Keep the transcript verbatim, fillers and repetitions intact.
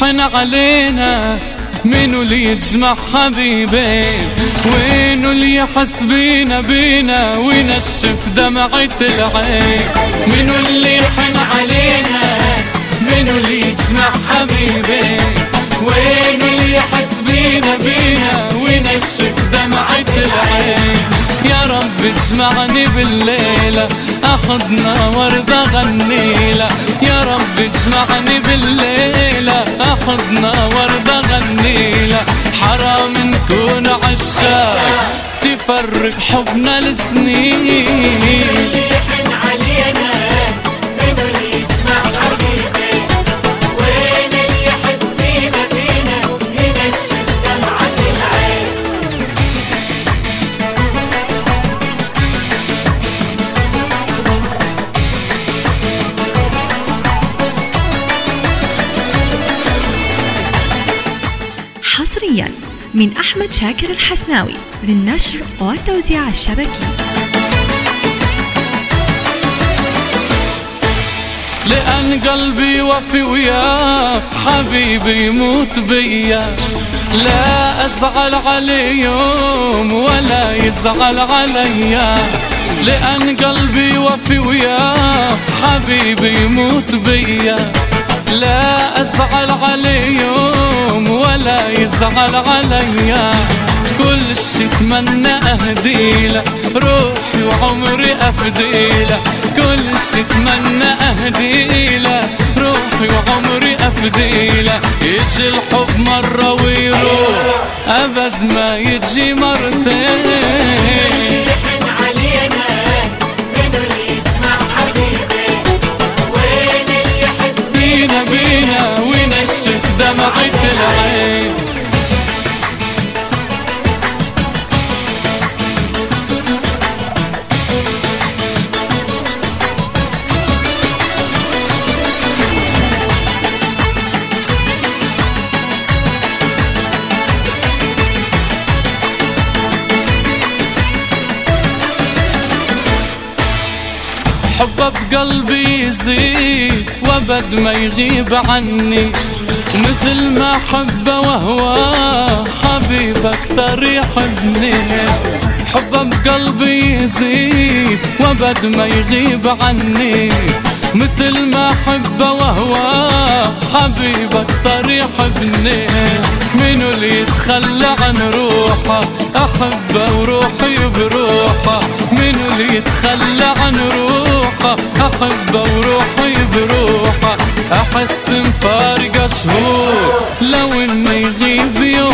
يحن علينا؟ منو اللي يجمع حبيبين؟ وينو اللي يحس بينا بينا وينشف دمعة العين؟ منو اللي يحن علينا؟ منو اللي يجمع حبيبين؟ وينو اللي يحس بينا بينا وينشف دمعة العين؟ يا رب اجمعني بالليلة اخذنا وردة غنيلة، يا رب اجمعني بالليلة اخذنا وردة غنيلة. حرام نكون عشاق تفرق حبنا لسنين. حصريا من أحمد شاكر الحسناوي للنشر والتوزيع الشبكي. لأن قلبي وفي وياه حبيبي يموت بيا، لا أزعل عليه يوم ولا يزعل عليا. لأن قلبي وفي وياه حبيبي يموت بيا، لا أزعل عليه يوم ولا يزعل عليا. كل شي اتمنى اهديله روحي وعمري افديله، كل شي اتمنى اهديله روحي وعمري افديله. يجي الحب مرة ويروح ابد ما يجي مرتين. بينا وينشف دمعة العين. حبه بقلبي يزيد وابد ما يغيب عني، مثل ما حبه وهو حبيب اكثر يحبني. حبه بقلبي يزيد وابد ما يغيب عني، مثل ما حبه وهو حبيب اكثر يحبني. منو اللي يتخلى عن روحه احبه وروحي بروحه، منو اللي يتخلى عن روحه احبه وروحي بروحه. احس مفارقه شهور لو انه يغيب يوم